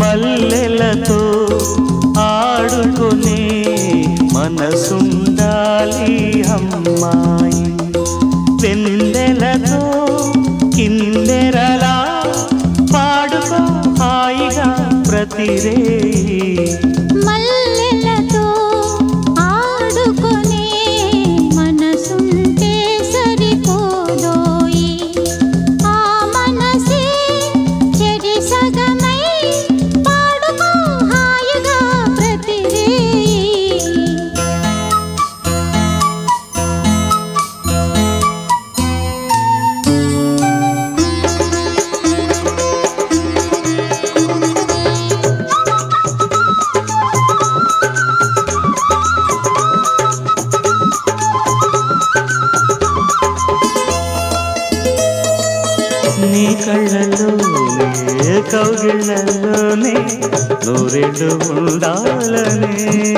మల్లెలతో ఆడుకునే మనసుండాలి అమ్మాయి. వెన్నెలతో కిందెరలా పాడుకో హాయిగా ప్రతిరేయి. మల్లెలతో ఆడుకునే మనసుంటే సరిపోదోయి. ఆ మనసే చెరి సగమై పాడుకో హాయిగా ప్రతిరేయి. నీ కళ్ళలోనే కౌగిళ్ళలోనే నూరెళ్ళు ఉండాలనే.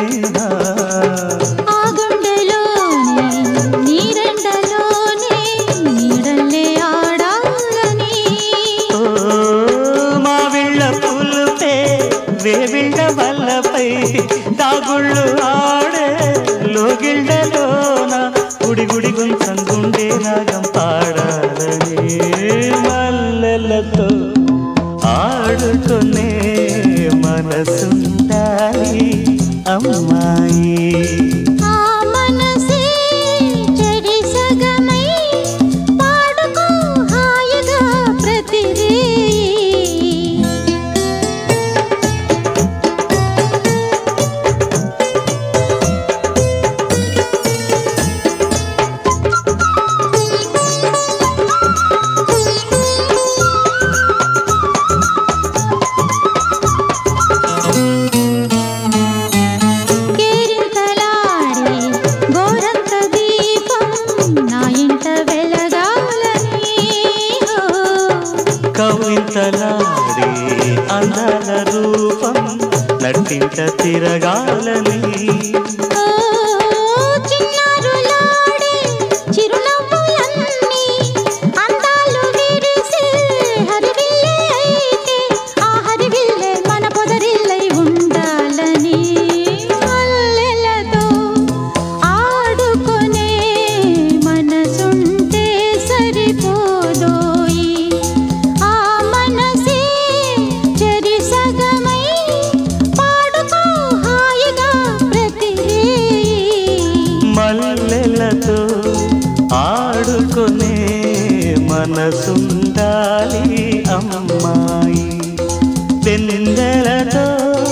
ఆ గుండెలోనే నీరెండలోనే నీడల్లే ఆడాలని. ఓ మావిళ్ళ పులుపే వేవిళ్ళ వల్లపై దాగుళ్ళు ఆడే లోగిళ్ళలోన గుడి గుడి గుంసం గుండె రాగం పాడాలని. మల్లెలతో ఆడుకునే మనసుండాలి అమ్మాయి. ఆ మనసే చెరి సగమై పాడుకో హాయిగా ప్రతిరేయి. కేరింతలాడే గోరంత దీపం నా ఇంట వెలగాలని. కవింతలాడే అందాల రూపం నట్టింట తిరగాలని. ఓ చిన్నారులాడే చిరునవ్వులన్నీ అందాలు విరిసే హరివిల్లే అయితే ఆ హరివిల్లే మన పొదరిల్లై ఉండాలని. మల్లెలతో ఆడుకునే మనసుంటే సరిపోదోయి. ఆ మనసే చెరి సగమై పాడుకో హాయిగా ప్రతిరేయి. మల్లెలతో ఆడుకునే మనసుండాలి అమ్మాయి. వెన్నెలతో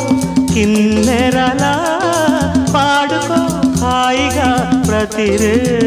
కిన్నెరలా పాడుకో హాయిగా ప్రతిరే.